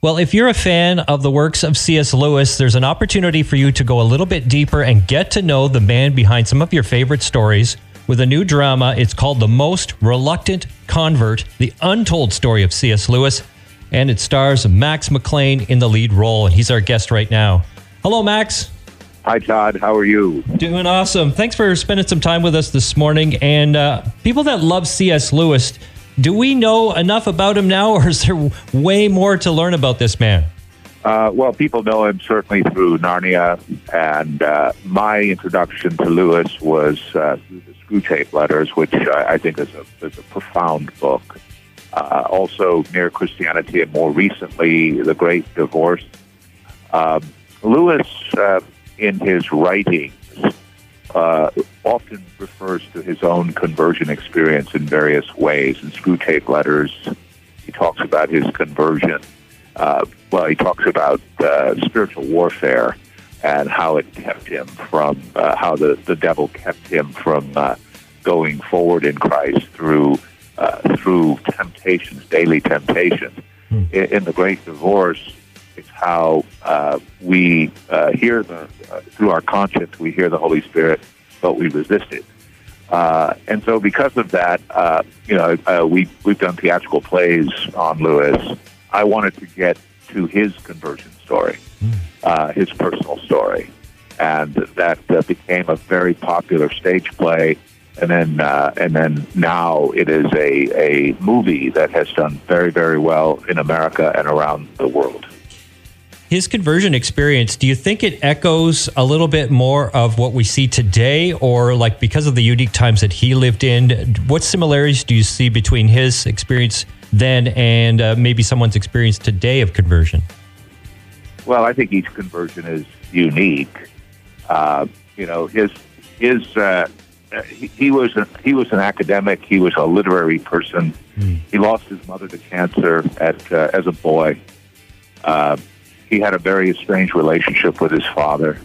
Well, if you're a fan of the works of C.S. Lewis, there's an opportunity for you to go a little bit deeper and get to know the man behind some of your favorite stories with a new drama. It's called The Most Reluctant Convert, the untold story of C.S. Lewis, and it stars Max McLean in the lead role, and he's our guest right now. Hello, Max. Hi, Todd. How are you? Doing awesome. Thanks for spending some time with us this morning. And people that love C.S. Lewis, do we know enough about him now, or is there way more to learn about this man? Well, people know him certainly through Narnia, and my introduction to Lewis was through the Screwtape Letters, which I think is a profound book. Also, Mere Christianity, and more recently, The Great Divorce. Lewis, in his writings, often refers to his own conversion experience in various ways. In Screwtape Letters, he talks about his conversion. He talks about spiritual warfare and how it kept him from, how the devil kept him from going forward in Christ through temptations, daily temptations. In The Great Divorce, it's how we hear through our conscience, we hear the Holy Spirit, but we resist it. And so because of that, we've done theatrical plays on Lewis. I wanted to get to his conversion story, his personal story. And that became a very popular stage play. And then now it is a movie that has done very, very well in America and around the world. His conversion experience, do you think it echoes a little bit more of what we see today, or like because of the unique times that he lived in, what similarities do you see between his experience then and maybe someone's experience today of conversion? Well, I think each conversion is unique. He was an academic. He was a literary person. He lost his mother to cancer as a boy. He had a very strange relationship with his father.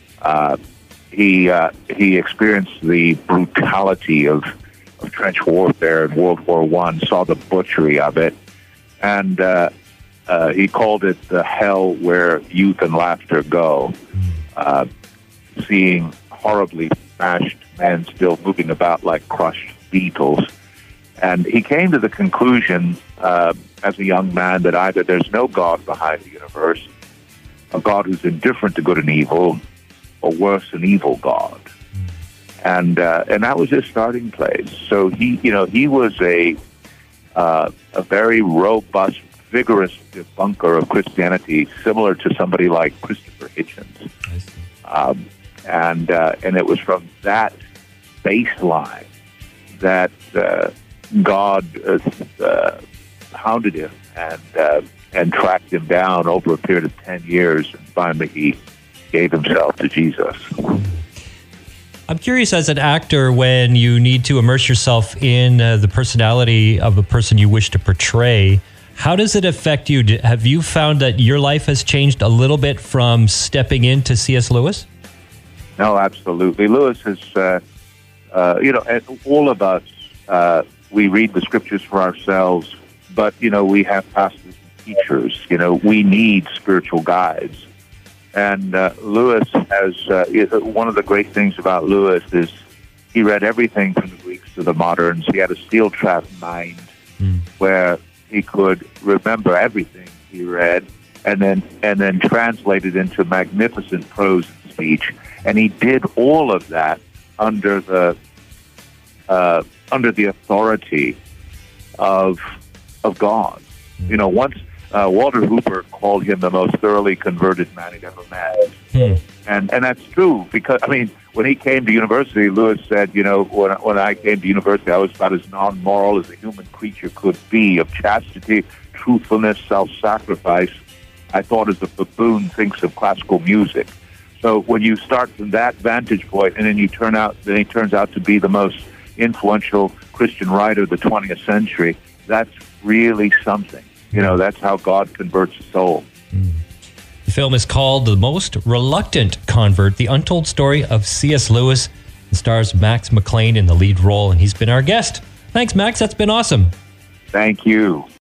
He experienced the brutality of trench warfare in World War I, saw the butchery of it, and he called it the hell where youth and laughter go. Seeing horribly smashed men still moving about like crushed beetles. And he came to the conclusion as a young man that either there's no God behind the universe, a God who's indifferent to good and evil, or worse, an evil God. And that was his starting place. So he was a very robust, vigorous debunker of Christianity, similar to somebody like Christopher Hitchens. And it was from that baseline that God hounded him and tracked him down over a period of 10 years, and finally he gave himself to Jesus. I'm curious, as an actor, when you need to immerse yourself in the personality of a person you wish to portray, how does it affect you? Have you found that your life has changed a little bit from stepping into C.S. Lewis? No, absolutely. Lewis is, and all of us, we read the scriptures for ourselves, but, we have pastors and teachers. We need spiritual guides. And Lewis has, one of the great things about Lewis is he read everything from the Greeks to the moderns. He had a steel-trap mind where he could remember everything he read and then translate it into magnificent prose and speech. And he did all of that under the authority of God. Once Walter Hooper called him the most thoroughly converted man he'd ever met, and that's true because when he came to university, Lewis said, when I came to university, I was about as non-moral as a human creature could be, of chastity, truthfulness, self-sacrifice. I thought as a baboon thinks of classical music. So when you start from that vantage point, and then he turns out to be the most influential Christian writer of the 20th century, that's really something. That's how God converts a soul. The film is called The Most Reluctant Convert, the untold story of C.S. Lewis. It stars Max McLean in the lead role, and he's been our guest. Thanks, Max. That's been awesome. Thank you.